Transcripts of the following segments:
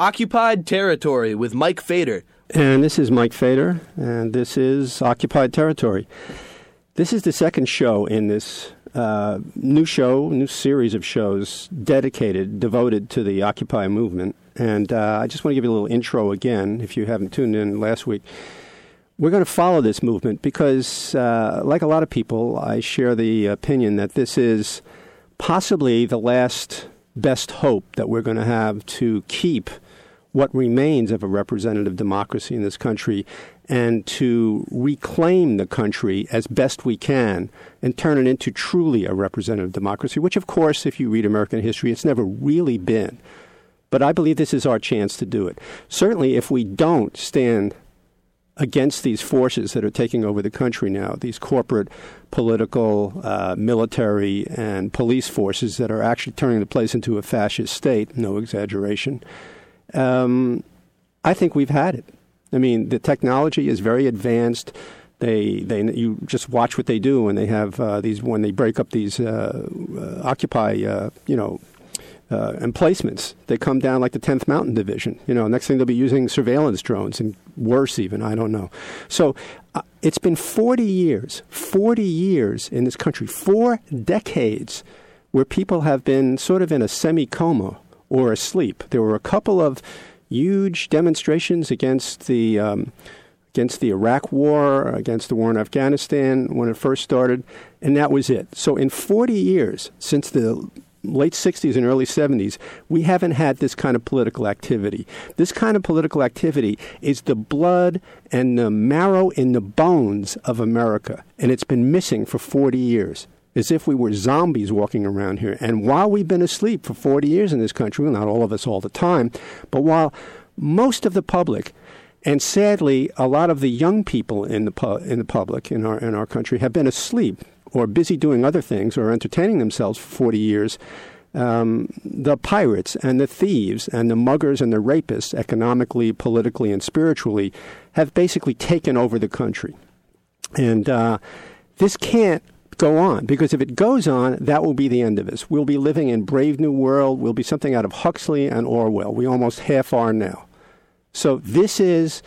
Occupied Territory with Mike Fader. And this is Mike Fader, and this is Occupied Territory. This is the second show in this new series of shows devoted to the Occupy movement. And I just want to give you a little intro again, if you haven't tuned in last week. We're going to follow this movement because, like a lot of people, I share the opinion that this is possibly the last best hope that we're going to have to keep what remains of a representative democracy in this country and to reclaim the country as best we can and turn it into truly a representative democracy, which, of course, if you read American history, it's never really been. But I believe this is our chance to do it. Certainly, if we don't stand against these forces that are taking over the country now, these corporate, political, military, and police forces that are actually turning the place into a fascist state, no exaggeration, I think we've had it. I mean, the technology is very advanced. You just watch what they do when they have when they break up these Occupy, emplacements. They come down like the 10th Mountain Division. Next thing they'll be using surveillance drones, and worse even, I don't know. So it's been 40 years in this country, 4 decades, where people have been sort of in a semi-coma or asleep. There were a couple of huge demonstrations against the Iraq War, against the war in Afghanistan when it first started, and that was it. So in 40 years, since the late 60s and early 70s, we haven't had this kind of political activity. This kind of political activity is the blood and the marrow in the bones of America, and it's been missing for 40 years. As if we were zombies walking around here. And while we've been asleep for 40 years in this country, well, not all of us all the time, but while most of the public, and sadly a lot of the young people in the public in our country have been asleep or busy doing other things or entertaining themselves for 40 years, the pirates and the thieves and the muggers and the rapists, economically, politically, and spiritually, have basically taken over the country. And this can't go on, because if it goes on, that will be the end of us. We'll be living in Brave New World. We'll be something out of Huxley and Orwell. We almost half are now. So this is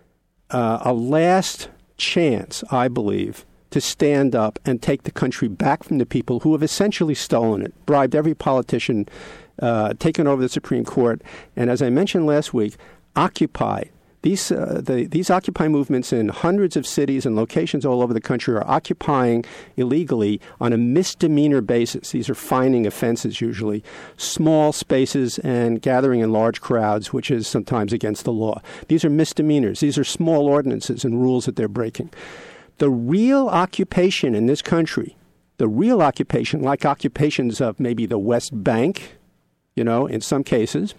a last chance, I believe, to stand up and take the country back from the people who have essentially stolen it, bribed every politician, taken over the Supreme Court, and as I mentioned last week, Occupy. These Occupy movements in hundreds of cities and locations all over the country are occupying illegally on a misdemeanor basis. These are fining offenses usually, small spaces and gathering in large crowds, which is sometimes against the law. These are misdemeanors. These are small ordinances and rules that they're breaking. The real occupation in this country, like occupations of maybe the West Bank, in some cases,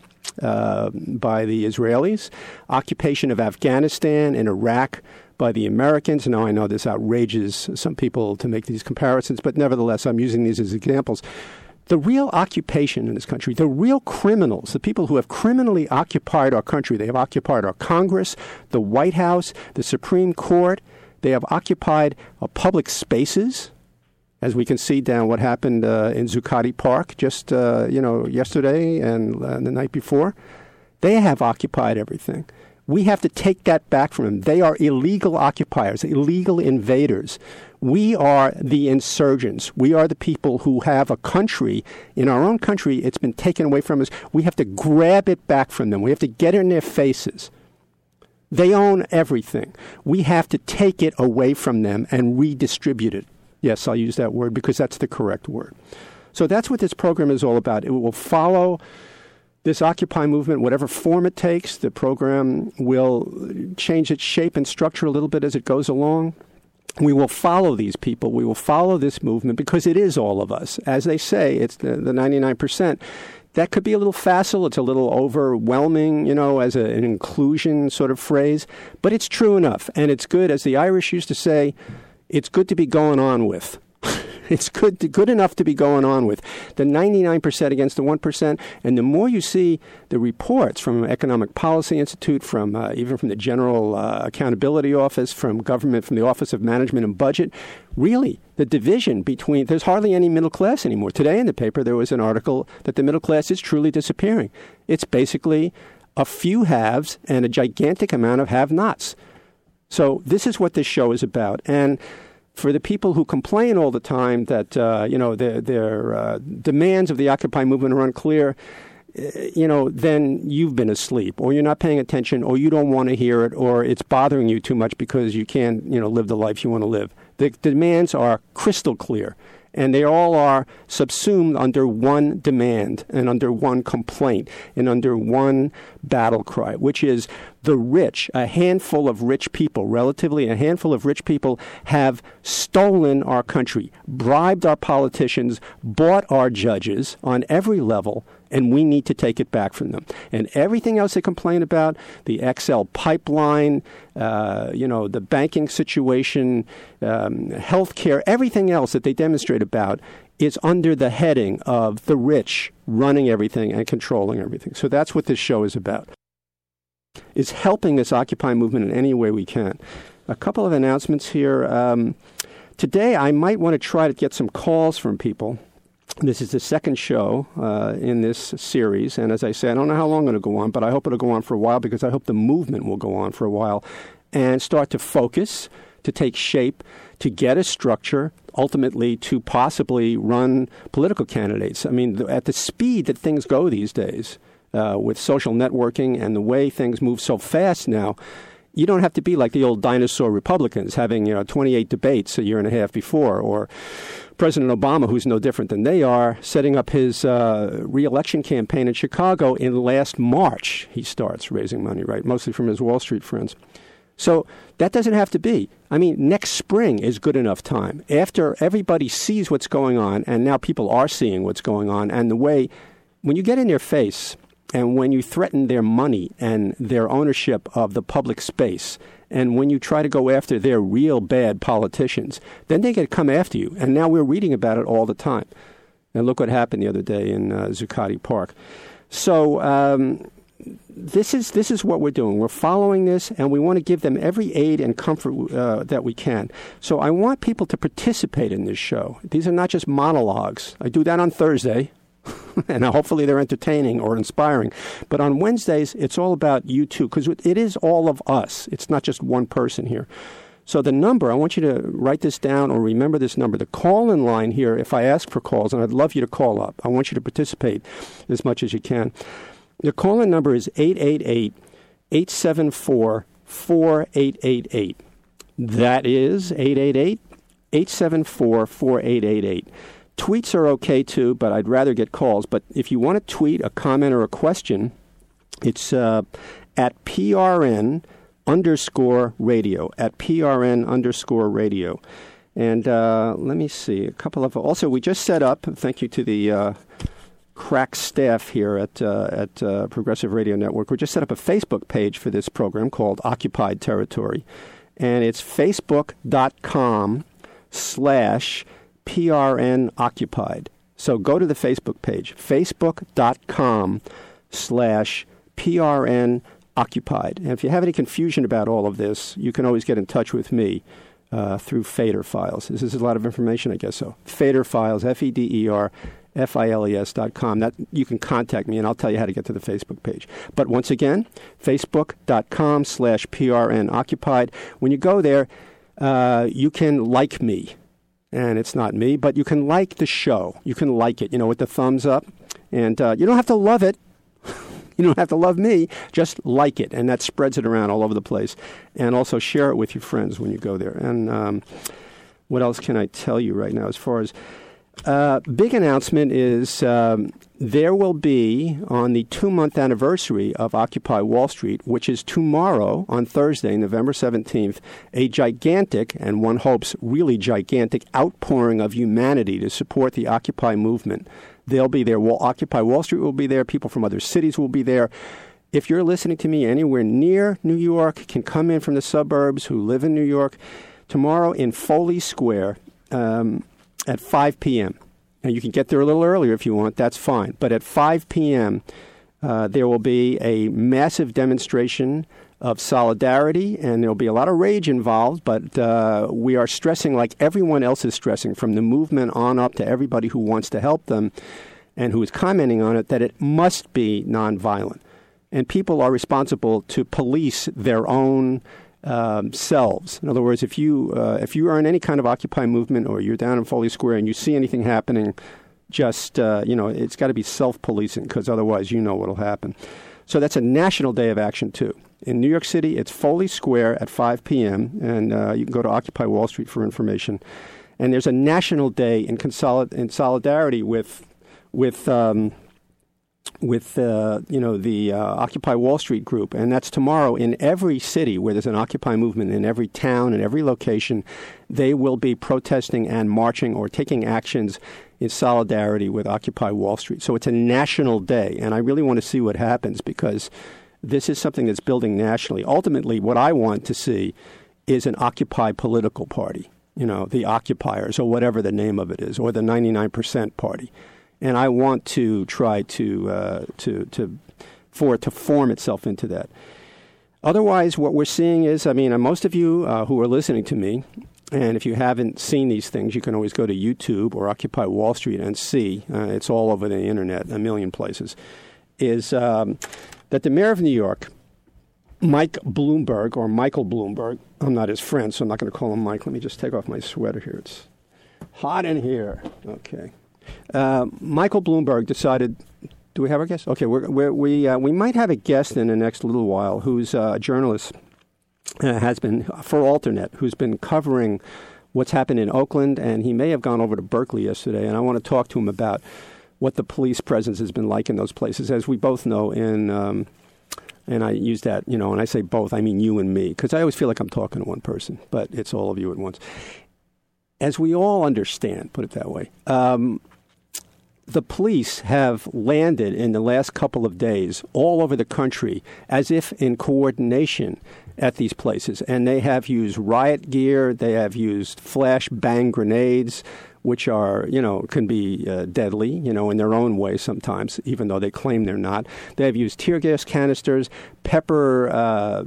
by the Israelis, occupation of Afghanistan and Iraq by the Americans. Now, I know this outrages some people to make these comparisons, but nevertheless, I'm using these as examples. The real occupation in this country, the real criminals, the people who have criminally occupied our country, they have occupied our Congress, the White House, the Supreme Court. They have occupied our public spaces, as we can see down what happened in Zuccotti Park just, yesterday and the night before. They have occupied everything. We have to take that back from them. They are illegal occupiers, illegal invaders. We are the insurgents. We are the people who have a country. In our own country, it's been taken away from us. We have to grab it back from them. We have to get in their faces. They own everything. We have to take it away from them and redistribute it. Yes, I'll use that word because that's the correct word. So that's what this program is all about. It will follow this Occupy movement, whatever form it takes. The program will change its shape and structure a little bit as it goes along. We will follow these people. We will follow this movement because it is all of us. As they say, it's the 99%. That could be a little facile. It's a little overwhelming, as an inclusion sort of phrase. But it's true enough. And it's good, as the Irish used to say, it's good to be going on with. It's good enough to be going on with. The 99% against the 1%. And the more you see the reports from Economic Policy Institute, from even from the General Accountability Office, from government, from the Office of Management and Budget, really, the division between, there's hardly any middle class anymore. Today in the paper, there was an article that the middle class is truly disappearing. It's basically a few haves and a gigantic amount of have-nots. So this is what this show is about. And for the people who complain all the time that, their demands of the Occupy movement are unclear, then you've been asleep, or you're not paying attention, or you don't want to hear it, or it's bothering you too much because you can't, live the life you want to live. The demands are crystal clear, and they all are subsumed under one demand and under one complaint and under one battle cry, which is the rich, a handful of rich people, relatively a handful of rich people, have stolen our country, bribed our politicians, bought our judges on every level, and we need to take it back from them. And everything else they complain about, the XL pipeline, the banking situation, healthcare, everything else that they demonstrate about is under the heading of the rich running everything and controlling everything. So that's what this show is about, is helping this Occupy movement in any way we can. A couple of announcements here. Today, I might want to try to get some calls from people. This is the second show in this series, and as I say, I don't know how long it'll go on, but I hope it'll go on for a while because I hope the movement will go on for a while and start to focus, to take shape, to get a structure, ultimately to possibly run political candidates. I mean, at the speed that things go these days, with social networking and the way things move so fast now, you don't have to be like the old dinosaur Republicans having 28 debates a year and a half before, or President Obama, who's no different than they are, setting up his re-election campaign in Chicago in last March. He starts raising money, right, mostly from his Wall Street friends. So that doesn't have to be. I mean, next spring is good enough time. After everybody sees what's going on, and now people are seeing what's going on, and the way, when you get in their face, and when you threaten their money and their ownership of the public space, and when you try to go after their real bad politicians, then they can come after you. And now we're reading about it all the time. And look what happened the other day in Zuccotti Park. So this is what we're doing. We're following this, and we want to give them every aid and comfort that we can. So I want people to participate in this show. These are not just monologues. I do that on Thursday. And hopefully they're entertaining or inspiring. But on Wednesdays, it's all about you too, because it is all of us. It's not just one person here. So the number, I want you to write this down or remember this number. The call-in line here, if I ask for calls, and I'd love you to call up. I want you to participate as much as you can. The call-in number is 888-874-4888. That is 888-874-4888. Tweets are okay, too, but I'd rather get calls. But if you want to tweet a comment or a question, it's at PRN_radio, at PRN_radio. And let me see, a couple of... Also, we just set up, thank you to the crack staff here at Progressive Radio Network, we just set up a Facebook page for this program called Occupied Territory. And it's facebook.com/PRN Occupied. So go to the Facebook page, facebook.com/PRN Occupied. And if you have any confusion about all of this, you can always get in touch with me through Fader Files. This is a lot of information, I guess so. Fader Files, FEDERFILES.com. That you can contact me, and I'll tell you how to get to the Facebook page. But once again, facebook.com/PRN Occupied. When you go there, you can like me. And it's not me, but you can like the show. You can like it, with the thumbs up. And you don't have to love it. You don't have to love me. Just like it. And that spreads it around all over the place. And also share it with your friends when you go there. And what else can I tell you right now as far as... big announcement is there will be, on the 2-month anniversary of Occupy Wall Street, which is tomorrow on Thursday, November 17th, a gigantic, and one hopes really gigantic, outpouring of humanity to support the Occupy movement. They'll be there. Occupy Wall Street will be there. People from other cities will be there. If you're listening to me anywhere near New York, can come in from the suburbs who live in New York, tomorrow in Foley Square, at 5 p.m. Now, you can get there a little earlier if you want. That's fine. But at 5 p.m., there will be a massive demonstration of solidarity, and there will be a lot of rage involved, but we are stressing like everyone else is stressing, from the movement on up to everybody who wants to help them and who is commenting on it, that it must be nonviolent. and people are responsible to police their own selves. In other words, if you are in any kind of Occupy movement or you're down in Foley Square and you see anything happening, just, it's got to be self-policing because otherwise you know what will happen. So that's a national day of action, too. In New York City, it's Foley Square at 5 p.m., and you can go to Occupy Wall Street for information. And there's a national day in solidarity with the Occupy Wall Street group, and that's tomorrow. In every city where there's an Occupy movement, in every town, in every location, they will be protesting and marching or taking actions in solidarity with Occupy Wall Street. So it's a national day, and I really want to see what happens because this is something that's building nationally. Ultimately, what I want to see is an Occupy political party, the Occupiers or whatever the name of it is, or the 99% party. And I want to try for it to form itself into that. Otherwise, what we're seeing is, most of you who are listening to me, and if you haven't seen these things, you can always go to YouTube or Occupy Wall Street and see. It's all over the internet, a million places. Is that the mayor of New York, Michael Bloomberg, I'm not his friend, so I'm not going to call him Mike. Let me just take off my sweater here. It's hot in here. Okay. Michael Bloomberg decided. Do we have our guest? Okay, we might have a guest in the next little while who's a journalist, has been for Alternet, who's been covering what's happened in Oakland, and he may have gone over to Berkeley yesterday, and I want to talk to him about what the police presence has been like in those places. As we both know, and I use that, when I say both, I mean you and me, because I always feel like I'm talking to one person, but it's all of you at once. As we all understand, put it that way, the police have landed in the last couple of days all over the country as if in coordination at these places. And they have used riot gear. They have used flash bang grenades, which are, can be deadly, in their own way sometimes, even though they claim they're not. They have used tear gas canisters, pepper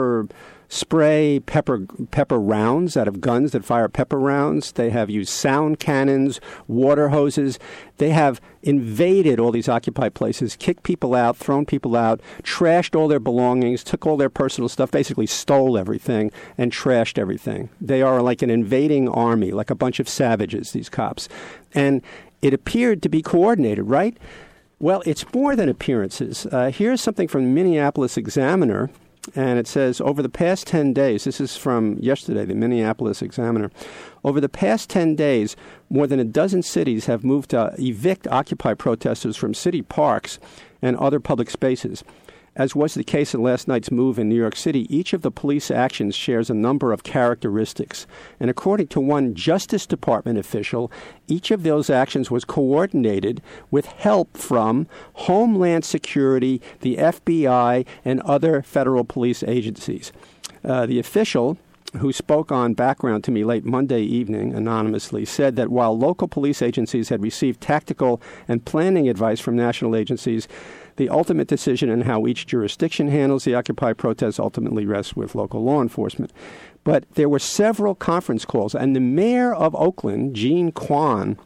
spray, pepper rounds out of guns that fire pepper rounds. They have used sound cannons, water hoses. They have invaded all these Occupy places, kicked people out, thrown people out, trashed all their belongings, took all their personal stuff, basically stole everything and trashed everything. They are like an invading army, like a bunch of savages, these cops. And it appeared to be coordinated, right? Well, it's more than appearances. Here's something from the Minneapolis Examiner. And it says, over the past 10 days, this is from yesterday, the Minneapolis Examiner, over the past 10 days, more than a dozen cities have moved to evict Occupy protesters from city parks and other public spaces. As was the case in last night's move in New York City, each of the police actions shares a number of characteristics. And according to one Justice Department official, each of those actions was coordinated with help from Homeland Security, the FBI, and other federal police agencies. The official, who spoke on Background to me late Monday evening anonymously, said that while local police agencies had received tactical and planning advice from national agencies, the ultimate decision on how each jurisdiction handles the Occupy protests ultimately rests with local law enforcement. But there were several conference calls, and the mayor of Oakland, Jean Quan,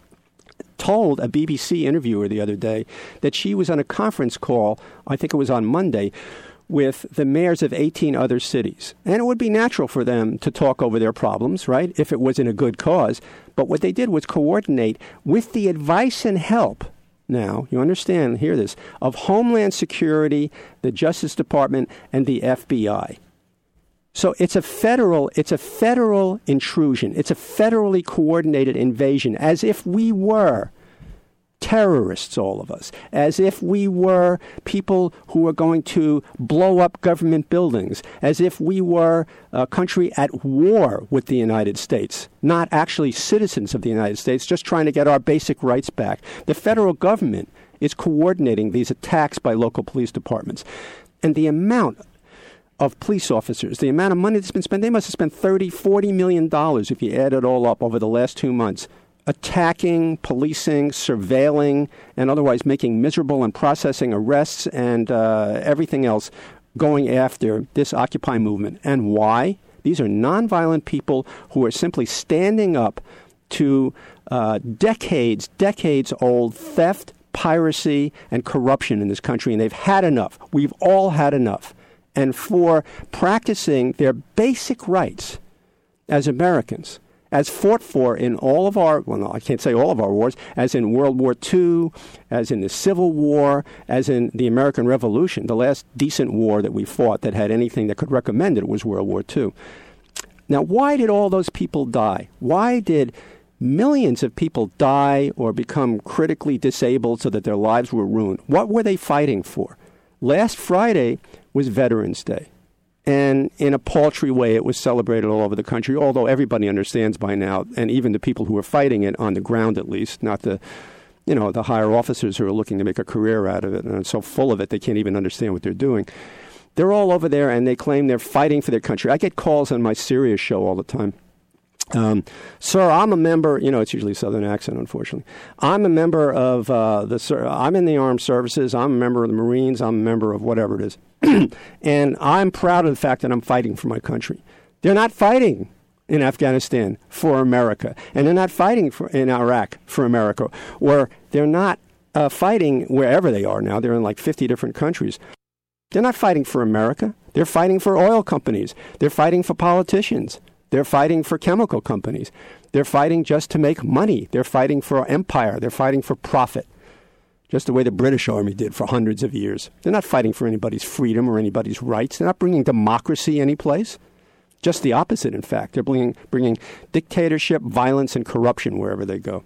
told a BBC interviewer the other day that she was on a conference call, I think it was on Monday, with the mayors of 18 other cities. And it would be natural for them to talk over their problems, right, if it was in a good cause. But what they did was coordinate with the advice and help, now, you understand, hear this, of Homeland Security, the Justice Department, and the FBI. So it's a federal intrusion. It's a federally coordinated invasion, as if we were terrorists, all of us, as if we were people who were going to blow up government buildings, as if we were a country at war with the United States, not actually citizens of the United States, just trying to get our basic rights back. The federal government is coordinating these attacks by local police departments. And the amount of police officers, the amount of money that's been spent, they must have spent $40 million if you add it all up over the last 2 months, attacking, policing, surveilling, and otherwise making miserable and processing arrests and everything else going after this Occupy movement. And why? These are nonviolent people who are simply standing up to decades-old theft, piracy and corruption in this country, and they've had enough. We've all had enough. And for practicing their basic rights as Americans, as fought for in all of our, well, no, I can't say all of our wars, as in World War II, as in the Civil War, as in the American Revolution. The last decent war that we fought that had anything that could recommend it was World War II. Now, why did all those people die? Why did millions of people die or become critically disabled so that their lives were ruined? What were they fighting for? Last Friday was Veterans Day. And in a paltry way, it was celebrated all over the country, although everybody understands by now, and even the people who are fighting it on the ground at least, not the higher officers who are looking to make a career out of it and are so full of it they can't even understand what they're doing. They're all over there, and they claim they're fighting for their country. I get calls on my Sirius show all the time. Sir, I'm a member, it's usually a Southern accent, unfortunately. I'm a member of I'm in the armed services. I'm a member of the Marines. I'm a member of whatever it is. And I'm proud of the fact that I'm fighting for my country. They're not fighting in Afghanistan for America. And they're not fighting in Iraq for America. Or they're not fighting wherever they are now. They're in like 50 different countries. They're not fighting for America. They're fighting for oil companies. They're fighting for politicians. They're fighting for chemical companies. They're fighting just to make money. They're fighting for empire. They're fighting for profit, just the way the British Army did for hundreds of years. They're not fighting for anybody's freedom or anybody's rights. They're not bringing democracy anyplace. Just the opposite, in fact. They're bringing dictatorship, violence, and corruption wherever they go.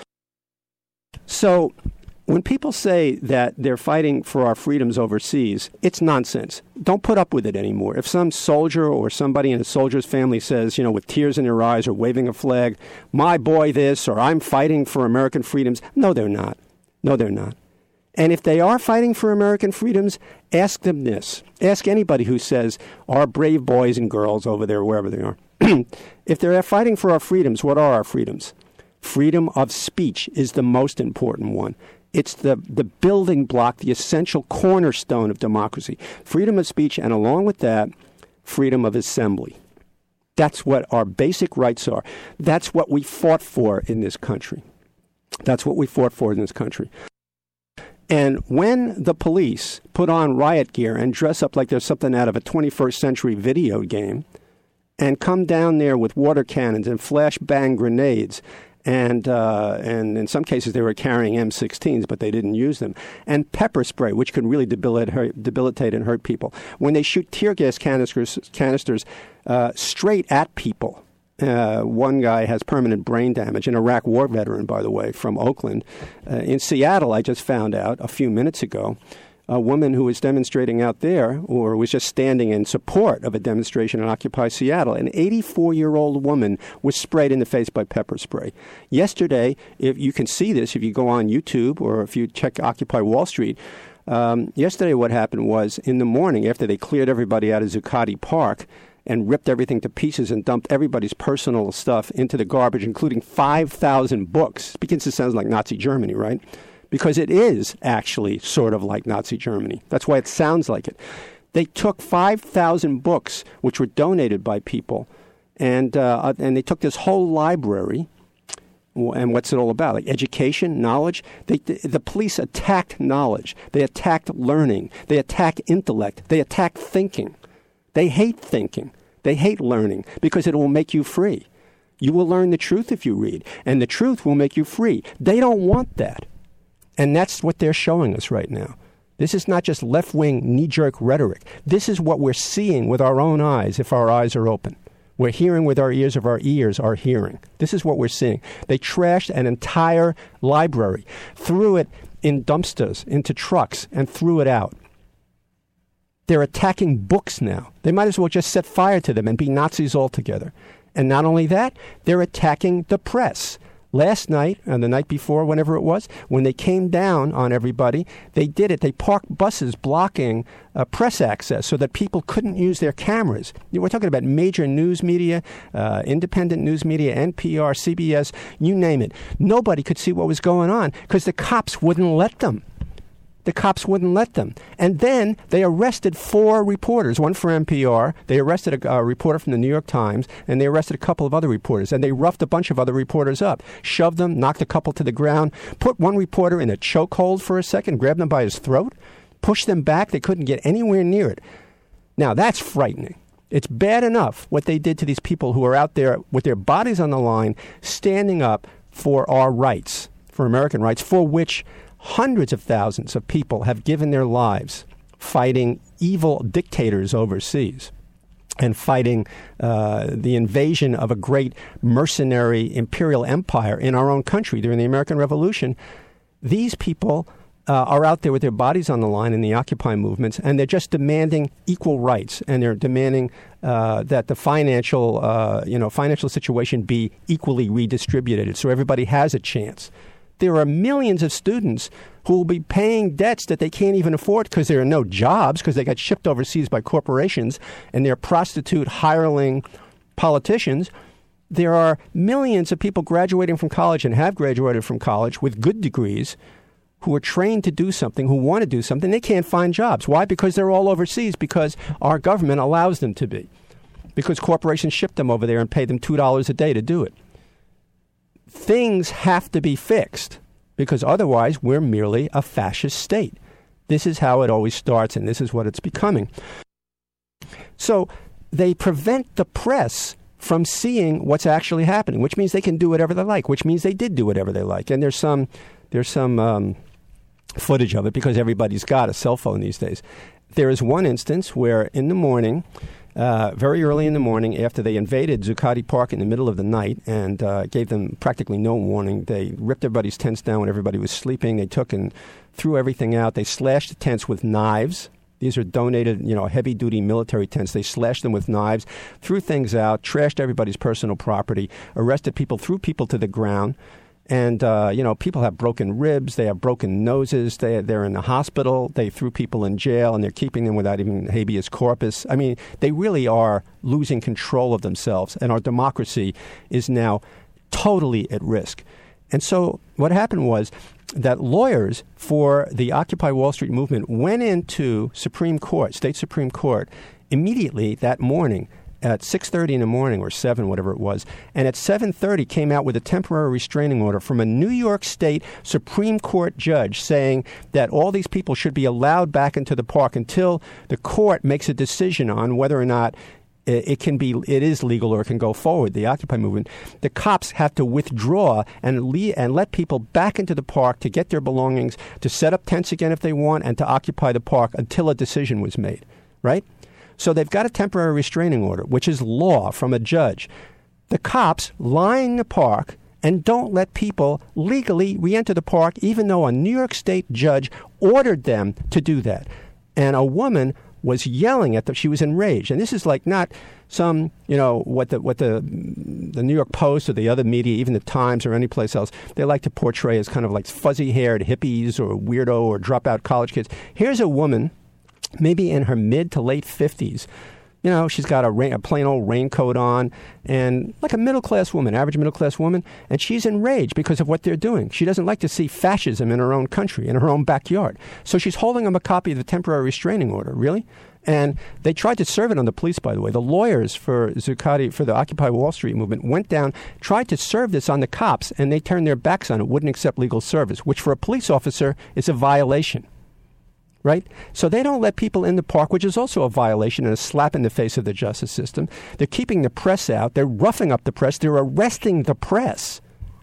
So when people say that they're fighting for our freedoms overseas, it's nonsense. Don't put up with it anymore. If some soldier or somebody in a soldier's family says, with tears in their eyes or waving a flag, my boy this, or I'm fighting for American freedoms, no, they're not. No, they're not. And if they are fighting for American freedoms, ask them this. Ask anybody who says, our brave boys and girls over there, wherever they are. If they're fighting for our freedoms, what are our freedoms? Freedom of speech is the most important one. It's the building block, the essential cornerstone of democracy. Freedom of speech, and along with that, freedom of assembly. That's what our basic rights are. That's what we fought for in this country. That's what we fought for in this country. And when the police put on riot gear and dress up like there's something out of a 21st century video game and come down there with water cannons and flashbang grenades, and in some cases they were carrying M16s, but they didn't use them, and pepper spray, which can really debilitate and hurt people. When they shoot tear gas canisters straight at people. One guy has permanent brain damage, an Iraq war veteran, by the way, from Oakland. In Seattle, I just found out a few minutes ago, a woman who was demonstrating out there, or was just standing in support of a demonstration in Occupy Seattle, an 84-year-old woman was sprayed in the face by pepper spray. Yesterday, if you can see this, if you go on YouTube or if you check Occupy Wall Street, yesterday what happened was, in the morning, after they cleared everybody out of Zuccotti Park and ripped everything to pieces and dumped everybody's personal stuff into the garbage, including 5,000 books. It begins to sound like Nazi Germany, right? Because it is actually sort of like Nazi Germany. That's why it sounds like it. They took 5,000 books, which were donated by people, and they took this whole library. And what's it all about? Like education, knowledge? The police attacked knowledge. They attacked learning. They attack intellect. They attack thinking. They hate thinking. They hate learning because it will make you free. You will learn the truth if you read, and the truth will make you free. They don't want that. And that's what they're showing us right now. This is not just left-wing knee-jerk rhetoric. This is what we're seeing with our own eyes if our eyes are open. We're hearing with our ears if our ears are hearing. This is what we're seeing. They trashed an entire library, threw it in dumpsters, into trucks, and threw it out. They're attacking books now. They might as well just set fire to them and be Nazis altogether. And not only that, they're attacking the press. Last night, and the night before, whenever it was, when they came down on everybody, they did it. They parked buses blocking press access so that people couldn't use their cameras. We're talking about major news media, independent news media, NPR, CBS, you name it. Nobody could see what was going on because the cops wouldn't let them. the cops wouldn't let them. And then they arrested 4 reporters, one for NPR. They arrested a reporter from the New York Times, and they arrested a couple of other reporters. And they roughed a bunch of other reporters up, shoved them, knocked a couple to the ground, put one reporter in a chokehold for a second, grabbed him by his throat, pushed them back. They couldn't get anywhere near it. Now, that's frightening. It's bad enough what they did to these people who are out there with their bodies on the line, standing up for our rights, for American rights, for which hundreds of thousands of people have given their lives fighting evil dictators overseas and fighting the invasion of a great mercenary imperial empire in our own country during the American Revolution. These people are out there with their bodies on the line in the Occupy movements, and they're just demanding equal rights, and they're demanding that the financial situation be equally redistributed so everybody has a chance. There are millions of students who will be paying debts that they can't even afford because there are no jobs, because they got shipped overseas by corporations and they're prostitute hireling politicians. There are millions of people graduating from college and have graduated from college with good degrees who are trained to do something, who want to do something. They can't find jobs. Why? Because they're all overseas, because our government allows them to be, because corporations ship them over there and pay them $2 a day to do it. Things have to be fixed, because otherwise we're merely a fascist state. This is how it always starts, and this is what it's becoming. So they prevent the press from seeing what's actually happening, which means they can do whatever they like, which means they did do whatever they like. And there's some footage of it, because everybody's got a cell phone these days. There is one instance where in the morning, very early in the morning, after they invaded Zuccotti Park in the middle of the night and gave them practically no warning, they ripped everybody's tents down when everybody was sleeping. They took and threw everything out. They slashed the tents with knives. These are donated, heavy-duty military tents. They slashed them with knives, threw things out, trashed everybody's personal property, arrested people, threw people to the ground. And, people have broken ribs. They have broken noses. They're in the hospital. They threw people in jail, and they're keeping them without even habeas corpus. I mean, they really are losing control of themselves, and our democracy is now totally at risk. And so what happened was that lawyers for the Occupy Wall Street movement went into Supreme Court, state Supreme Court, immediately that morning at 6:30 in the morning, or 7, whatever it was, and at 7:30 came out with a temporary restraining order from a New York State Supreme Court judge saying that all these people should be allowed back into the park until the court makes a decision on whether or not it is legal or it can go forward, the Occupy movement. The cops have to withdraw and let people back into the park to get their belongings, to set up tents again if they want, and to occupy the park until a decision was made, right? So they've got a temporary restraining order, which is law from a judge. The cops line in the park and don't let people legally re-enter the park, even though a New York State judge ordered them to do that. And a woman was yelling at them. She was enraged. And this is like not some, what the New York Post or the other media, even the Times or any place else, they like to portray as kind of like fuzzy-haired hippies or weirdo or dropout college kids. Here's a woman, maybe in her mid to late 50s. She's got a plain old raincoat on, and like a middle-class woman, average middle-class woman, and she's enraged because of what they're doing. She doesn't like to see fascism in her own country, in her own backyard. So she's holding them a copy of the temporary restraining order, really? And they tried to serve it on the police, by the way. The lawyers for Zuccotti, for the Occupy Wall Street movement, went down, tried to serve this on the cops, and they turned their backs on it, wouldn't accept legal service, which for a police officer is a violation. Right? So they don't let people in the park, which is also a violation and a slap in the face of the justice system. They're keeping the press out. They're roughing up the press. They're arresting the press.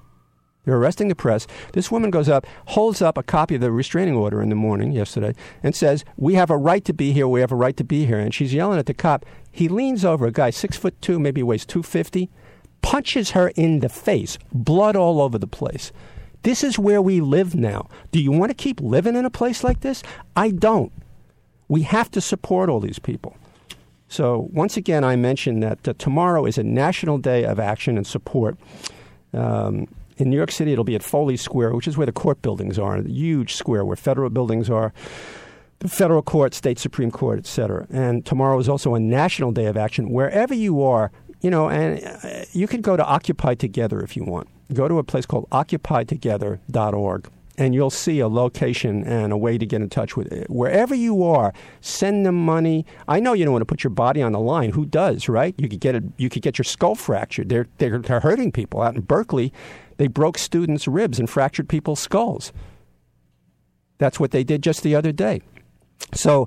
This woman goes up, holds up a copy of the restraining order in the morning yesterday, and says, "We have a right to be here. We have a right to be here." And she's yelling at the cop. He leans over, a guy 6'2", maybe weighs 250, punches her in the face, blood all over the place. This is where we live now. Do you want to keep living in a place like this? I don't. We have to support all these people. So once again, I mentioned that tomorrow is a national day of action and support. In New York City, it'll be at Foley Square, which is where the court buildings are, the huge square where federal buildings are, the federal court, state Supreme Court, et cetera. And tomorrow is also a national day of action. Wherever you are, and you can go to Occupy Together if you want. Go to a place called occupytogether.org. and you'll see a location and a way to get in touch with it. Wherever you are, send them money. I know you don't want to put your body on the line. Who does, right? You could get your skull fractured. They're hurting people. Out in Berkeley, they broke students' ribs and fractured people's skulls. That's what they did just the other day. So,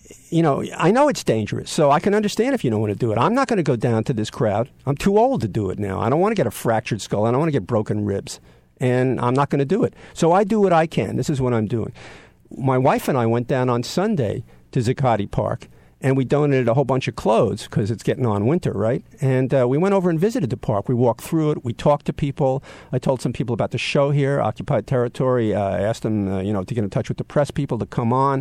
I know it's dangerous, so I can understand if you don't want to do it. I'm not going to go down to this crowd. I'm too old to do it now. I don't want to get a fractured skull. I don't want to get broken ribs. And I'm not going to do it. So I do what I can. This is what I'm doing. My wife and I went down on Sunday to Zuccotti Park, and we donated a whole bunch of clothes because it's getting on winter, right? And we went over and visited the park. We walked through it. We talked to people. I told some people about the show here, Occupied Territory. I asked them, to get in touch with the press people to come on.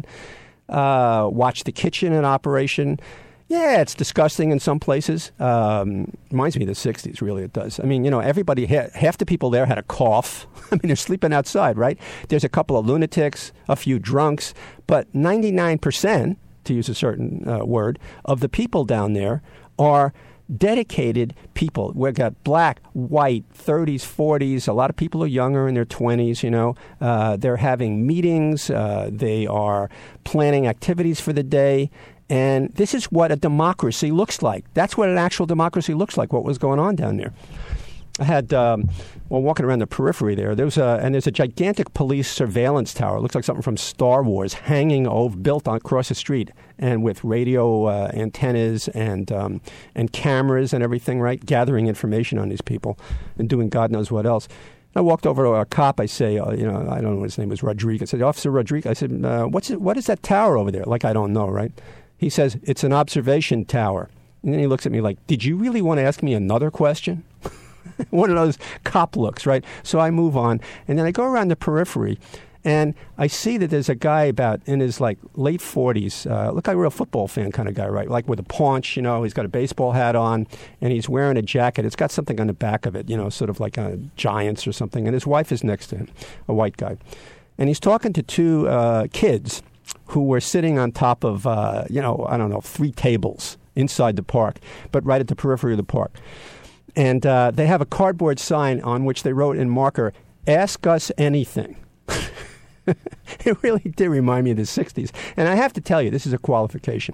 Watch the kitchen in operation. Yeah, it's disgusting in some places. Reminds me of the 60s, really, it does. I mean, everybody, half the people there had a cough. I mean, they're sleeping outside, right? There's a couple of lunatics, a few drunks, but 99%, to use a certain word, of the people down there are dedicated people. We've got black, white, 30s, 40s. A lot of people are younger in their 20s, They're having meetings. They are planning activities for the day. And this is what a democracy looks like. That's what an actual democracy looks like, what was going on down there. I had, walking around the periphery there's a gigantic police surveillance tower. It looks like something from Star Wars, built across the street, and with radio antennas and cameras and everything, right? Gathering information on these people and doing God knows what else. I walked over to a cop. I say, I don't know what his name was, Rodriguez. I said, Officer Rodriguez. I said, what is that tower over there? Like, I don't know, right? He says, it's an observation tower. And then he looks at me like, did you really want to ask me another question? One of those cop looks, right? So I move on. And then I go around the periphery, and I see that there's a guy about in his, late 40s. Look like a real football fan kind of guy, right? Like with a paunch, he's got a baseball hat on, and he's wearing a jacket. It's got something on the back of it, sort of like a Giants or something. And his wife is next to him, a white guy. And he's talking to two kids who were sitting on top of, 3 tables inside the park, but right at the periphery of the park. And they have a cardboard sign on which they wrote in marker, "Ask us anything." It really did remind me of the 60s. And I have to tell you, this is a qualification.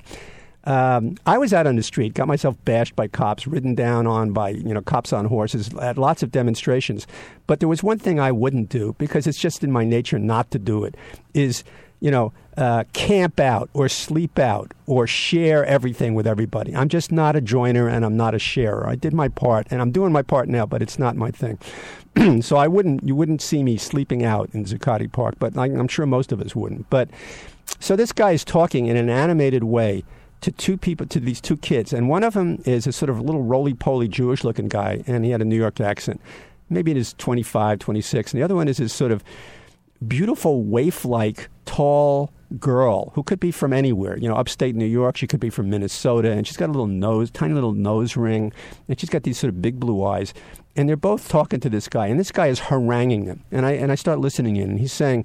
I was out on the street, got myself bashed by cops, ridden down on by, cops on horses, at lots of demonstrations. But there was one thing I wouldn't do, because it's just in my nature not to do it, is camp out or sleep out or share everything with everybody. I'm just not a joiner, and I'm not a sharer. I did my part, and I'm doing my part now, but it's not my thing. So you wouldn't see me sleeping out in Zuccotti Park, but I'm sure most of us wouldn't. But so this guy is talking in an animated way to these two kids, and one of them is a sort of little roly-poly Jewish-looking guy, and he had a New York accent. Maybe it is 25, 26, and the other one is this sort of beautiful, waif-like, tall girl who could be from anywhere, upstate New York. She could be from Minnesota, and she's got a tiny little nose ring, and she's got these sort of big blue eyes. And they're both talking to this guy, and this guy is haranguing them. And I start listening in, and he's saying,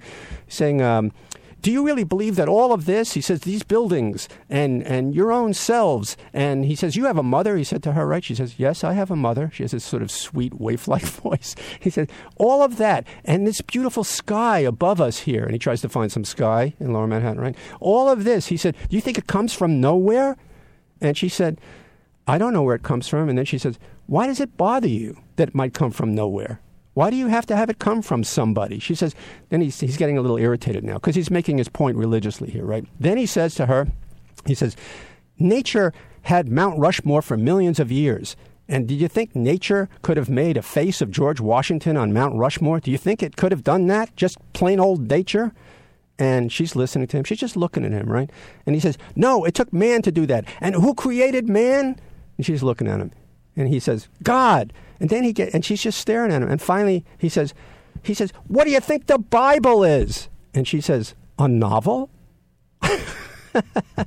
do you really believe that all of this? He says, these buildings and your own selves. And he says, you have a mother? He said to her, right? She says, yes, I have a mother. She has this sort of sweet, waif-like voice. He said, all of that and this beautiful sky above us here. And he tries to find some sky in Lower Manhattan, right? All of this, he said, do you think it comes from nowhere? And she said, I don't know where it comes from. And then she says, why does it bother you that it might come from nowhere? Why do you have to have it come from somebody? She says, then he's getting a little irritated now because he's making his point religiously here, right? Then he says to her, he says, nature had Mount Rushmore for millions of years. And do you think nature could have made a face of George Washington on Mount Rushmore? Do you think it could have done that? Just plain old nature? And she's listening to him. She's just looking at him, right? And he says, no, it took man to do that. And who created man? And she's looking at him. And he says, God. And then and she's just staring at him. And finally, he says, what do you think the Bible is? And she says, a novel? But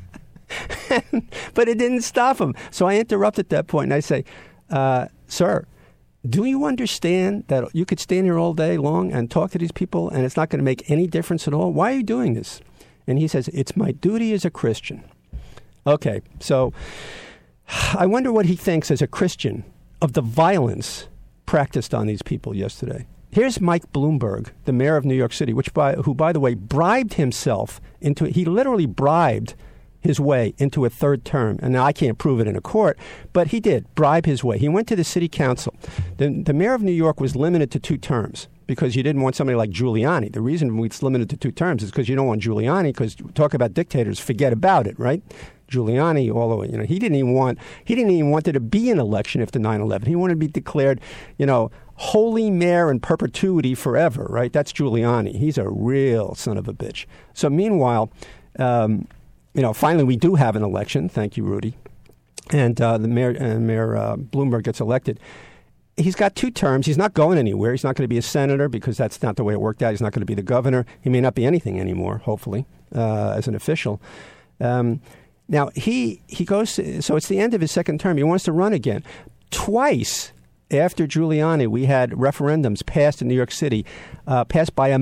it didn't stop him. So I interrupt at that point and I say, sir, do you understand that you could stand here all day long and talk to these people and it's not going to make any difference at all? Why are you doing this? And he says, it's my duty as a Christian. Okay, so I wonder what he thinks as a Christian of the violence practiced on these people yesterday. Here's Mike Bloomberg, the mayor of New York City, who, by the way, bribed himself he literally bribed his way into a third term. And now I can't prove it in a court, but he did bribe his way. He went to the city council. The mayor of New York was limited to 2 terms because you didn't want somebody like Giuliani. The reason it's limited to 2 terms is because you don't want Giuliani, because talk about dictators, forget about it, right? Giuliani, although he didn't even want there to be an election after 9/11. He wanted to be declared, holy mayor in perpetuity forever, right? That's Giuliani. He's a real son of a bitch. So meanwhile, finally we do have an election. Thank you, Rudy. And the mayor Bloomberg gets elected. He's got 2 terms. He's not going anywhere. He's not going to be a senator because that's not the way it worked out. He's not going to be the governor. He may not be anything anymore, hopefully, as an official. Now, he goes, so it's the end of his second term. He wants to run again. Twice after Giuliani, we had referendums passed in New York City, passed by a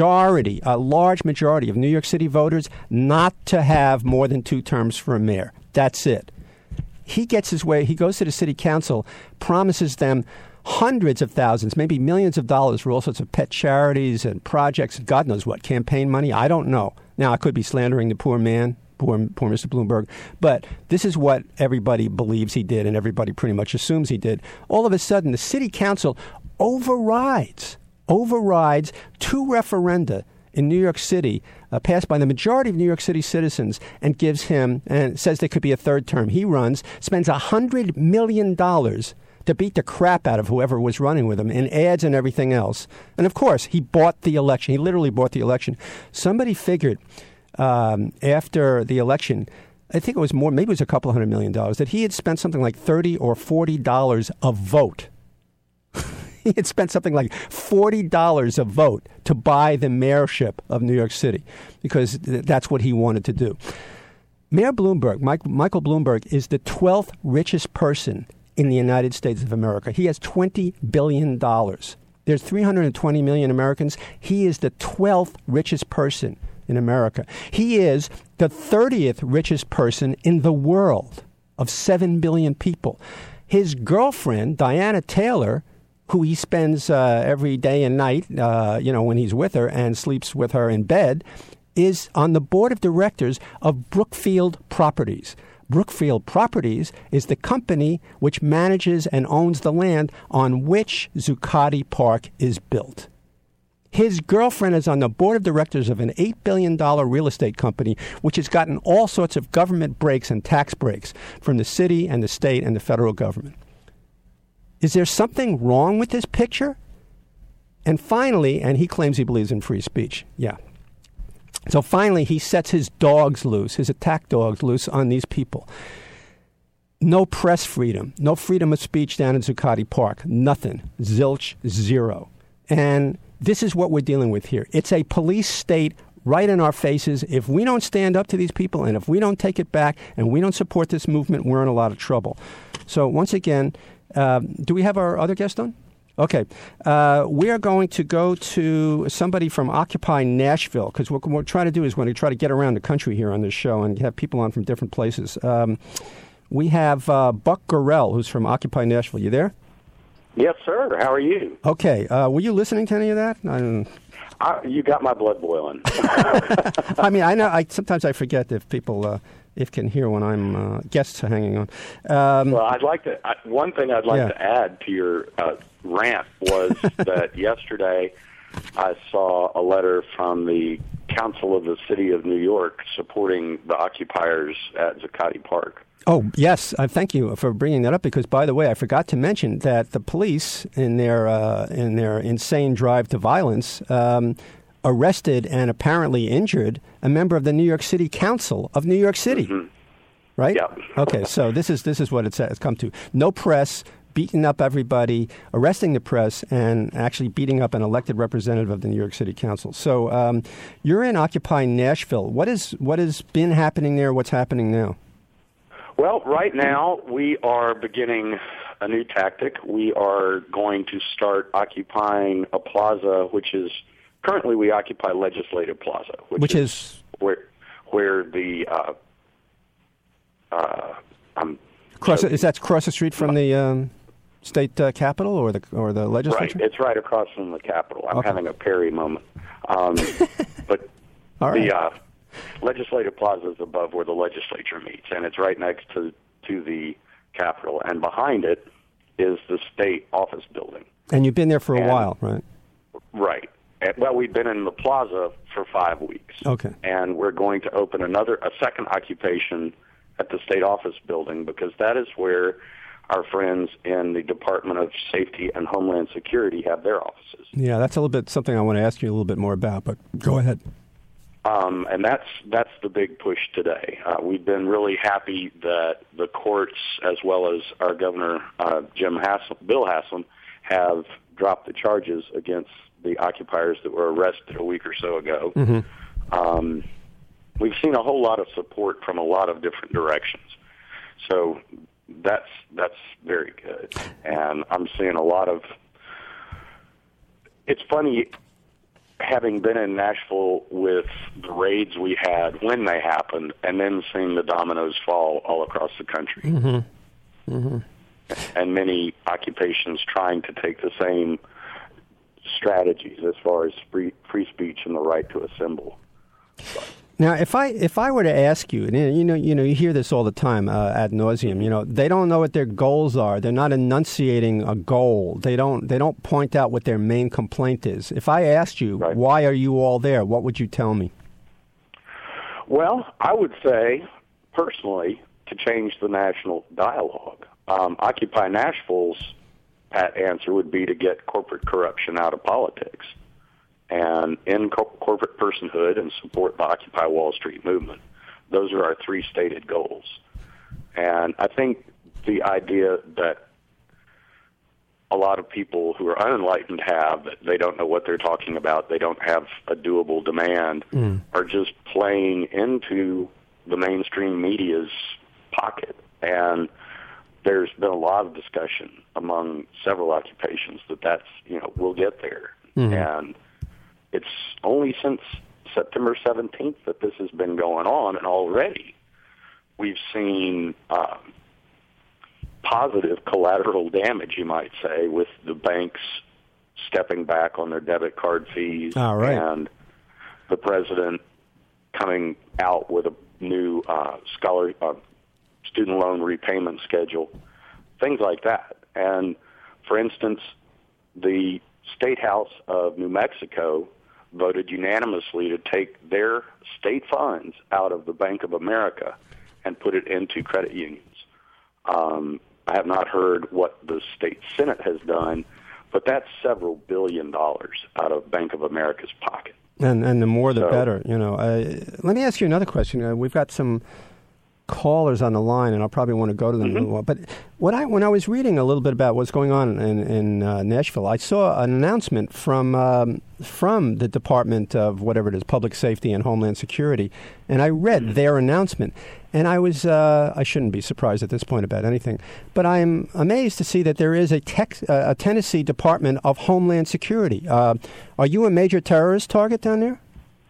large majority of New York City voters not to have more than 2 terms for a mayor. That's it. He gets his way. He goes to the city council, promises them hundreds of thousands, maybe millions of dollars for all sorts of pet charities and projects, God knows what, campaign money. I don't know. Now, I could be slandering the poor man. Poor Mr. Bloomberg. But this is what everybody believes he did and everybody pretty much assumes he did. All of a sudden, the city council overrides 2 referenda in New York City passed by the majority of New York City citizens and gives him, and says there could be a third term. He runs, spends $100 million to beat the crap out of whoever was running with him in ads and everything else. And of course, he bought the election. He literally bought the election. Somebody figured after the election, I think it was more, maybe it was a couple $100 million, that he had spent something like $30 or $40 a vote. He had spent something like $40 a vote to buy the mayorship of New York City because that's what he wanted to do. Mayor Bloomberg, Michael Bloomberg, is the 12th richest person in the United States of America. He has $20 billion. There's 320 million Americans. He is the 12th richest person in America. He is the 30th richest person in the world of 7 billion people. His girlfriend, Diana Taylor, who he spends every day and night, when he's with her and sleeps with her in bed, is on the board of directors of Brookfield Properties. Brookfield Properties is the company which manages and owns the land on which Zuccotti Park is built. His girlfriend is on the board of directors of an $8 billion real estate company, which has gotten all sorts of government breaks and tax breaks from the city and the state and the federal government. Is there something wrong with this picture? And finally, and he claims he believes in free speech. Yeah. So finally, he sets his dogs loose, his attack dogs loose on these people. No press freedom, no freedom of speech down in Zuccotti Park. Nothing. Zilch, zero. And this is what we're dealing with here. It's a police state right in our faces. If we don't stand up to these people and if we don't take it back and we don't support this movement, we're in a lot of trouble. So once again, do we have our other guest on? Okay. We are going to go to somebody from Occupy Nashville, because what we're trying to do is we're going to try to get around the country here on this show and have people on from different places. We have Buck Gorell, who's from Occupy Nashville. You there? Yes, sir. How are you? Okay. Were you listening to any of that? You got my blood boiling. I mean, I know. Sometimes I forget if people can hear when I'm guests hanging on. Well, I'd like to. One thing I'd like to add to your rant was that yesterday I saw a letter from the Council of the City of New York supporting the occupiers at Zuccotti Park. Oh, yes. Thank you for bringing that up because, by the way, I forgot to mention that the police, in their insane drive to violence, arrested and apparently injured a member of the New York City Council of New York City. Mm-hmm. Right? Yeah. Okay, so this is what it's come to. No press, beating up everybody, arresting the press, and actually beating up an elected representative of the New York City Council. So you're in Occupy Nashville. What has been happening there? What's happening now? Well, right now we are beginning a new tactic. We are going to start occupying a plaza, which is currently we occupy Legislative Plaza, which is where the is that across the street from the state capitol or the legislature? Right. It's right across from the Capitol. I'm having a Perry moment. But all right. The Legislative Plaza is above where the legislature meets, and it's right next to the Capitol. And behind it is the state office building. And you've been there for a while, right? Right. Well, we've been in the plaza for 5 weeks. Okay. And we're going to open a second occupation at the state office building, because that is where our friends in the Department of Safety and Homeland Security have their offices. Yeah, that's a little bit something I want to ask you a little bit more about, but go ahead. And that's the big push today. We've been really happy that the courts, as well as our governor, Bill Haslam, have dropped the charges against the occupiers that were arrested a week or so ago. Mm-hmm. We've seen a whole lot of support from a lot of different directions. So that's very good. And I'm seeing a lot of... It's funny, having been in Nashville with the raids we had when they happened, and then seeing the dominoes fall all across the country. Mm-hmm. Mm-hmm. And many occupations trying to take the same strategies as far as free speech and the right to assemble. Now, if I were to ask you, and you hear this all the time ad nauseum. They don't know what their goals are. They're not enunciating a goal. They don't point out what their main complaint is. If I asked you, right, why are you all there, what would you tell me? Well, I would say, personally, to change the national dialogue. Occupy Nashville's pat answer would be to get corporate corruption out of politics and end corporate personhood and support the Occupy Wall Street movement. Those are our three stated goals. And I think the idea that a lot of people who are unenlightened have, that they don't know what they're talking about, they don't have a doable demand, are just playing into the mainstream media's pocket. And there's been a lot of discussion among several occupations that's, we'll get there. Mm-hmm. And it's only since September 17th that this has been going on, and already we've seen positive collateral damage, you might say, with the banks stepping back on their debit card fees, and the president coming out with a new student loan repayment schedule, things like that. And, for instance, the State House of New Mexico voted unanimously to take their state funds out of the Bank of America and put it into credit unions. I have not heard what the state Senate has done, but that's several $1 billion out of Bank of America's pocket. And the more the better. Let me ask you another question. We've got some callers on the line, and I'll probably want to go to them in a little while. But when I was reading a little bit about what's going on in Nashville, I saw an announcement from the Department of whatever it is, Public Safety and Homeland Security, and I read their announcement, and I was I shouldn't be surprised at this point about anything, but I'm amazed to see that there is a Tennessee Department of Homeland Security. Are you a major terrorist target down there?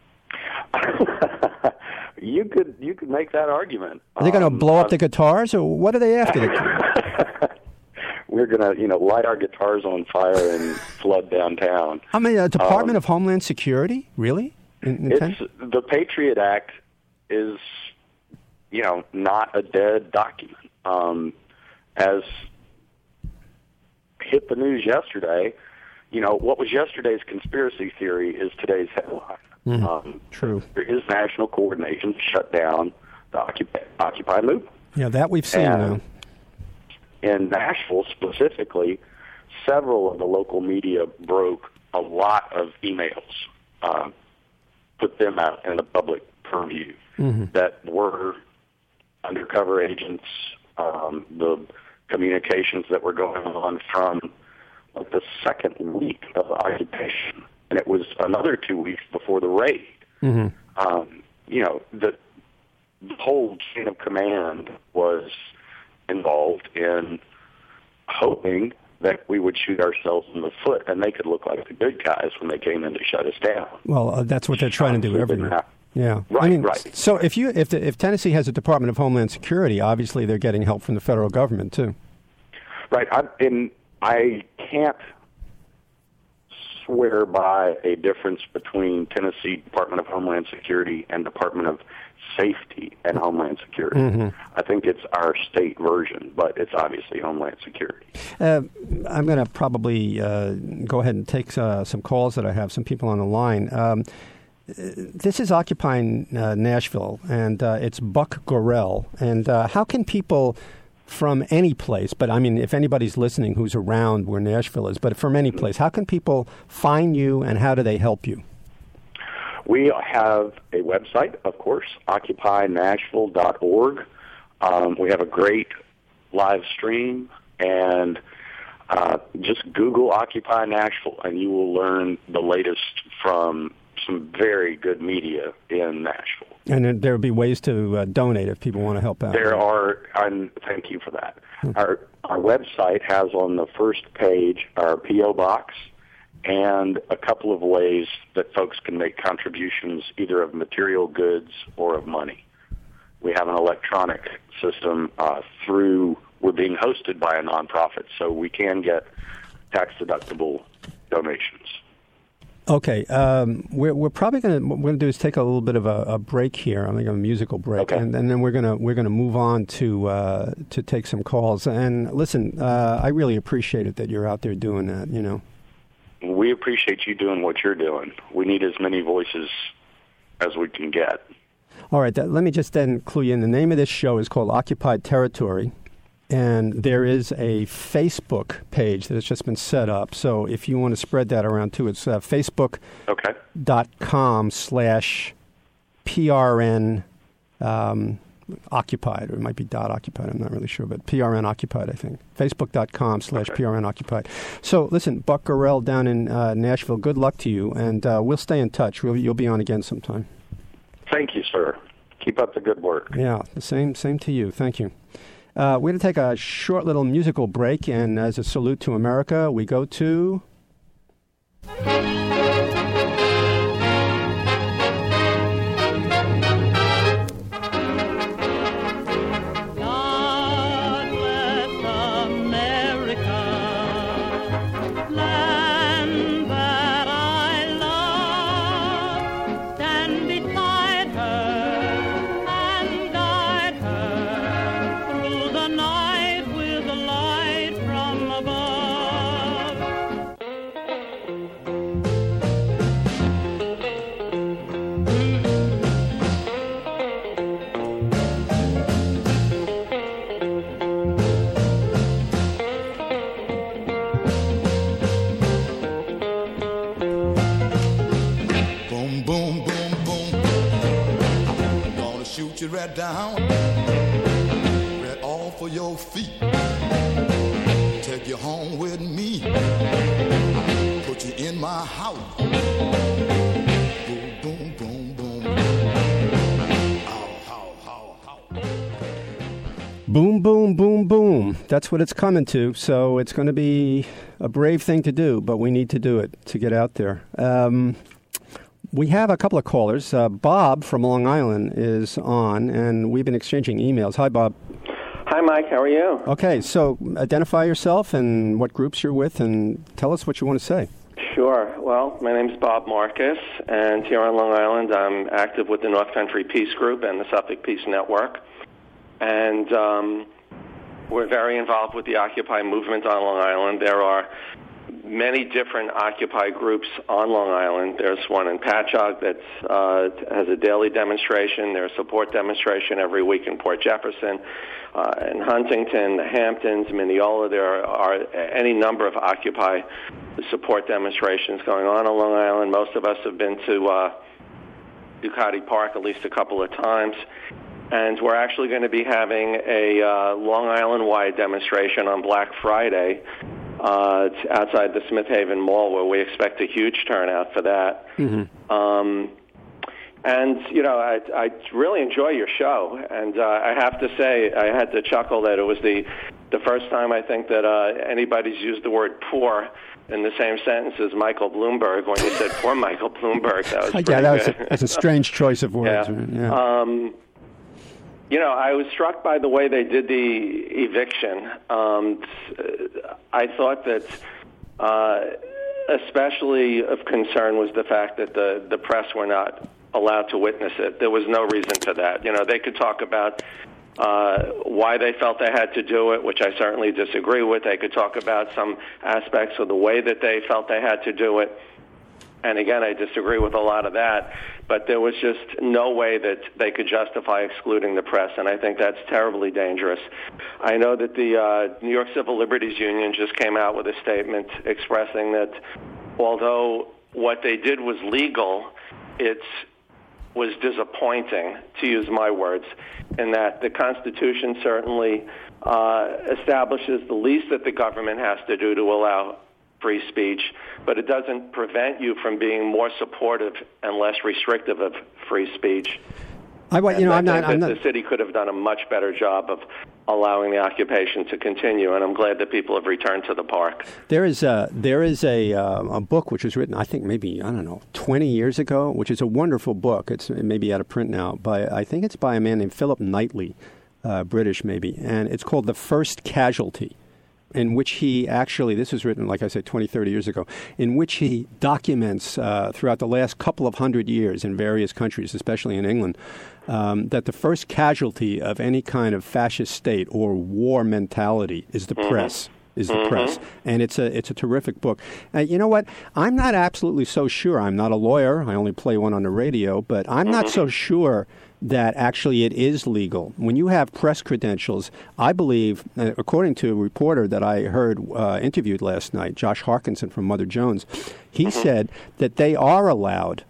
You could make that argument. Are they going to blow up the guitars, or what are they after? We're going to, light our guitars on fire and flood downtown. I mean, a Department of Homeland Security, really? The Patriot Act is, not a dead document. As hit the news yesterday, what was yesterday's conspiracy theory is today's headline. True. There is national coordination to shut down the Occupy movement. Yeah, that we've seen now. In Nashville specifically, several of the local media broke a lot of emails, put them out in the public purview that were undercover agents, the communications that were going on from the second week of the occupation. And it was another 2 weeks before the raid. The whole chain of command was involved in hoping that we would shoot ourselves in the foot, and they could look like the good guys when they came in to shut us down. Well, that's what they're trying to do everywhere. Yeah, right. So if Tennessee has a Department of Homeland Security, obviously they're getting help from the federal government too. Right. In I can't swear by a difference between Tennessee Department of Homeland Security and Department of Safety and Homeland Security. Mm-hmm. I think it's our state version, but it's obviously Homeland Security. I'm going to probably go ahead and take some calls that I have, some people on the line. This is Occupy Nashville, and it's Buck Gorell. And how can people from any place, but I mean, if anybody's listening who's around where Nashville is, but from any place, how can people find you and how do they help you? We have a website, of course, occupynashville.org. We have a great live stream, and just Google Occupy Nashville, and you will learn the latest from some very good media in Nashville. And there will be ways to donate if people want to help out. There are, and thank you for that. Our website has on the first page our P.O. box and a couple of ways that folks can make contributions either of material goods or of money. We have an electronic system we're being hosted by a nonprofit, so we can get tax-deductible donations. Okay, we're probably going to do is take a little bit of a break here. I think a musical break, okay. and then we're gonna move on to take some calls. And listen, I really appreciate it that you're out there doing that. You know, we appreciate you doing what you're doing. We need as many voices as we can get. All right, let me just then clue you in. The name of this show is called Occupied Territory. And there is a Facebook page that has just been set up. So if you want to spread that around too, it's facebook.com/PRN occupied, or it might be .occupied. I'm not really sure, but PRN occupied, I think. Facebook.com/PRN occupied. So listen, Buck Gorell down in Nashville, good luck to you, and we'll stay in touch. You'll be on again sometime. Thank you, sir. Keep up the good work. Yeah, the same to you. Thank you. We're going to take a short little musical break, and as a salute to America, we go to... you right down, right off of your feet, take you home with me, put you in my house, boom, boom, boom, boom, ow, ow, ow, ow. Boom, boom, boom, boom. That's what it's coming to, so it's going to be a brave thing to do, but we need to do it to get out there. We have a couple of callers. Bob from Long Island is on, and we've been exchanging emails. Hi, Bob. Hi, Mike. How are you? Okay, so identify yourself and what groups you're with, and tell us what you want to say. Sure. Well, my name's Bob Marcus, and here on Long Island, I'm active with the North Country Peace Group and the Suffolk Peace Network. And we're very involved with the Occupy movement on Long Island. There are many different Occupy groups on Long Island. There's one in Patchogue that has a daily demonstration. There's a support demonstration every week in Port Jefferson, in Huntington, the Hamptons, Mineola. There are any number of Occupy support demonstrations going on Long Island. Most of us have been to Ducati Park at least a couple of times. And we're actually going to be having a Long Island-wide demonstration on Black Friday outside the Smith Haven Mall, where we expect a huge turnout for that. Mm-hmm. And, you know, I really enjoy your show. And I have to say, I had to chuckle that it was the first time I think that anybody's used the word poor in the same sentence as Michael Bloomberg when you said poor Michael Bloomberg. That was that's a strange choice of words. Yeah. I was struck by the way they did the eviction. I thought that especially of concern was the fact that the press were not allowed to witness it. There was no reason for that. They could talk about why they felt they had to do it, which I certainly disagree with. They could talk about some aspects of the way that they felt they had to do it. And again, I disagree with a lot of that, but there was just no way that they could justify excluding the press, and I think that's terribly dangerous. I know that the New York Civil Liberties Union just came out with a statement expressing that although what they did was legal, it was disappointing, to use my words, in that the Constitution certainly establishes the least that the government has to do to allow free speech, but it doesn't prevent you from being more supportive and less restrictive of free speech. I'm not. The city could have done a much better job of allowing the occupation to continue, and I'm glad that people have returned to the park. There is a book which was written, I think maybe 20 years ago, which is a wonderful book. It may be out of print now, I think it's by a man named Philip Knightley, British maybe, and it's called The First Casualty, in which he actually, this was written, like I said, 20, 30 years ago, in which he documents throughout the last couple of hundred years in various countries, especially in England, that the first casualty of any kind of fascist state or war mentality is the press. Press. And it's a terrific book. You know what? I'm not absolutely so sure. I'm not a lawyer. I only play one on the radio. But I'm not so sure that actually it is legal. When you have press credentials, I believe, according to a reporter that I heard interviewed last night, Josh Harkinson from Mother Jones, he said that they are allowed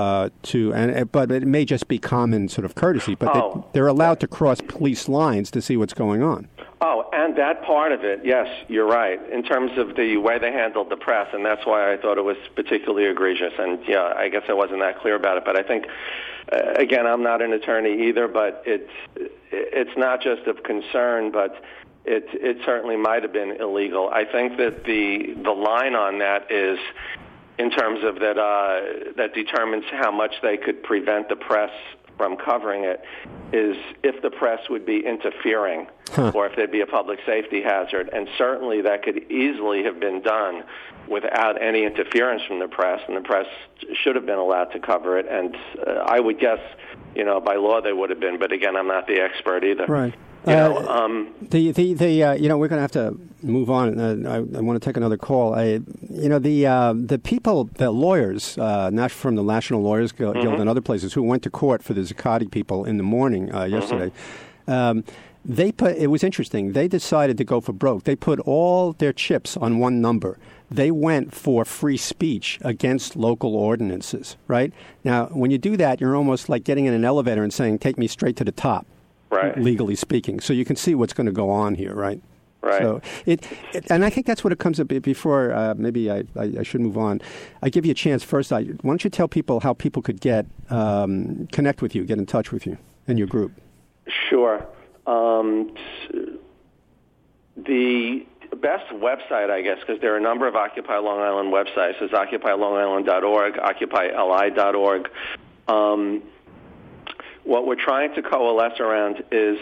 but it may just be common sort of courtesy, but they're allowed to cross police lines to see what's going on. Oh, and that part of it, yes, you're right, in terms of the way they handled the press, and that's why I thought it was particularly egregious. And, I guess I wasn't that clear about it, but I think, again, I'm not an attorney either, but it's not just of concern, but it certainly might have been illegal. I think that the line on that is, in terms of that determines how much they could prevent the press from covering it, is if the press would be interfering or if there'd be a public safety hazard. And certainly that could easily have been done without any interference from the press, and the press should have been allowed to cover it. And I would guess, by law they would have been, but again, I'm not the expert either. Right. We're going to have to move on. I want to take another call. The people, the lawyers, not from the National Lawyers Guild and other places, who went to court for the Zuccotti people in the morning yesterday, it was interesting. They decided to go for broke. They put all their chips on one number. They went for free speech against local ordinances, right? Now, when you do that, you're almost like getting in an elevator and saying, take me straight to the top. Right. Legally speaking. So you can see what's going to go on here, right? Right. So and I think that's what it comes up before. Maybe I should move on. I give you a chance first. Why don't you tell people how people could connect with you, get in touch with you and your group? Sure. The best website, I guess, because there are a number of Occupy Long Island websites, is OccupyLongIsland.org, OccupyLI.org. What we're trying to coalesce around is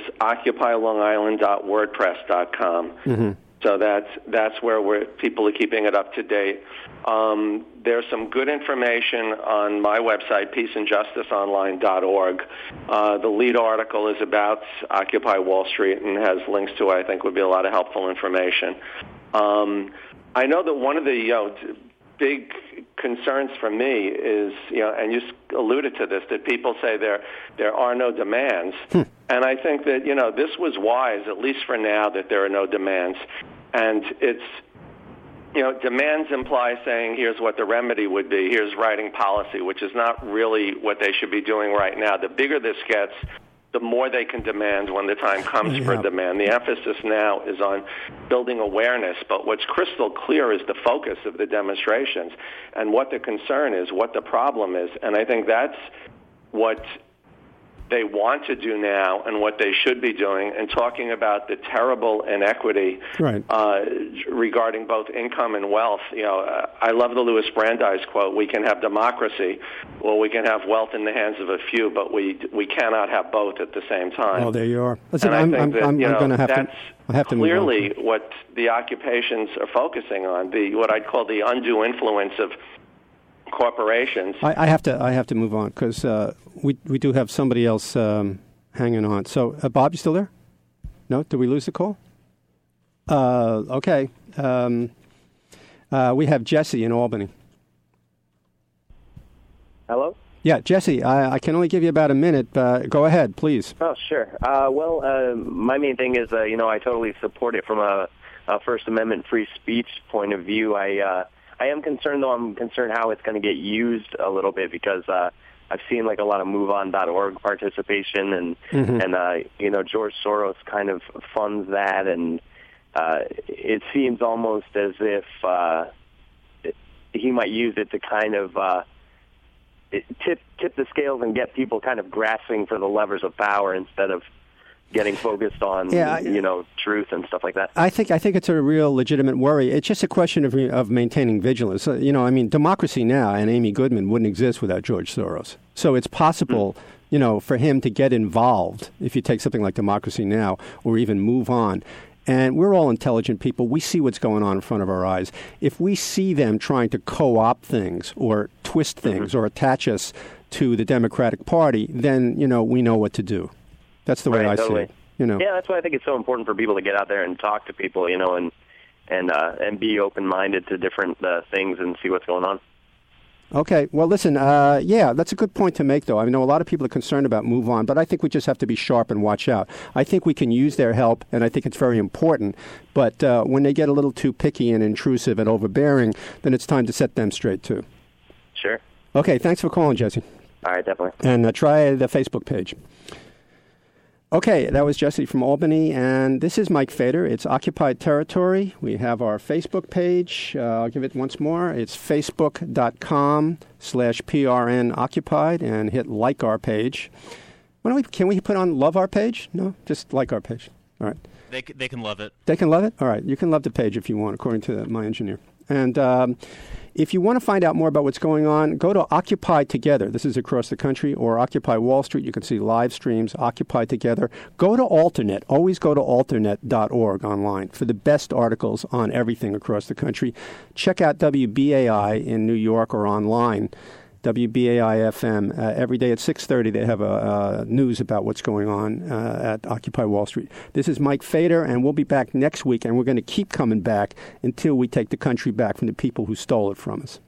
OccupyLongIsland.wordpress.com. Mm-hmm. So that's where people are keeping it up to date. There's some good information on my website, peaceandjusticeonline.org. The lead article is about Occupy Wall Street and has links to it. I think would be a lot of helpful information. I know that one of the big concerns for me is, and you alluded to this, that people say there are no demands. And I think that, this was wise, at least for now, that there are no demands. And it's, demands imply saying, here's what the remedy would be, here's writing policy, which is not really what they should be doing right now. The bigger this gets, the more they can demand when the time comes for demand. The emphasis now is on building awareness, but what's crystal clear is the focus of the demonstrations and what the concern is, what the problem is. And I think that's what they want to do now and what they should be doing, and talking about the terrible inequity regarding both income and wealth. I love the Louis Brandeis quote, we can have democracy, or we can have wealth in the hands of a few, but we cannot have both at the same time. Oh, there you are. Listen, and I'm going to have to... I have to clearly what the occupations are focusing on, what I'd call the undue influence of corporations. I have to move on because we do have somebody else hanging on. So, Bob, you still there? No? Did we lose the call? Okay. We have Jesse in Albany. Hello? Yeah, Jesse, I can only give you about a minute. Go ahead, please. Oh, sure. My main thing is, I totally support it from a First Amendment free speech point of view. I am concerned, though. I'm concerned how it's going to get used a little bit because I've seen like a lot of MoveOn.org participation, and George Soros kind of funds that, and it seems almost as if he might use it to kind of tip the scales and get people kind of grasping for the levers of power instead of getting focused on truth and stuff like that. I think it's a real legitimate worry. It's just a question of maintaining vigilance. Democracy Now! And Amy Goodman wouldn't exist without George Soros. So it's possible, for him to get involved if you take something like Democracy Now! Or even MoveOn. And we're all intelligent people. We see what's going on in front of our eyes. If we see them trying to co-opt things or twist things or attach us to the Democratic Party, then, we know what to do. That's the way I see it. Yeah, that's why I think it's so important for people to get out there and talk to people, and be open-minded to different things and see what's going on. Okay. Well, listen, that's a good point to make, though. I know a lot of people are concerned about MoveOn, but I think we just have to be sharp and watch out. I think we can use their help, and I think it's very important. But when they get a little too picky and intrusive and overbearing, then it's time to set them straight, too. Sure. Okay. Thanks for calling, Jesse. All right, definitely. And try the Facebook page. Okay, that was Jesse from Albany, and this is Mike Fader. It's Occupied Territory. We have our Facebook page. I'll give it once more. It's facebook.com/PRNoccupied, and hit like our page. Can we put on love our page? No, just like our page. All right. They can love it. They can love it? All right. You can love the page if you want, according to my engineer. And if you want to find out more about what's going on, go to Occupy Together. This is across the country, or Occupy Wall Street. You can see live streams, Occupy Together. Go to Alternate. Always go to alternate.org online for the best articles on everything across the country. Check out WBAI in New York or online. WBAI-FM. Every day at 6:30, they have a news about what's going on at Occupy Wall Street. This is Mike Fader, and we'll be back next week, and we're going to keep coming back until we take the country back from the people who stole it from us.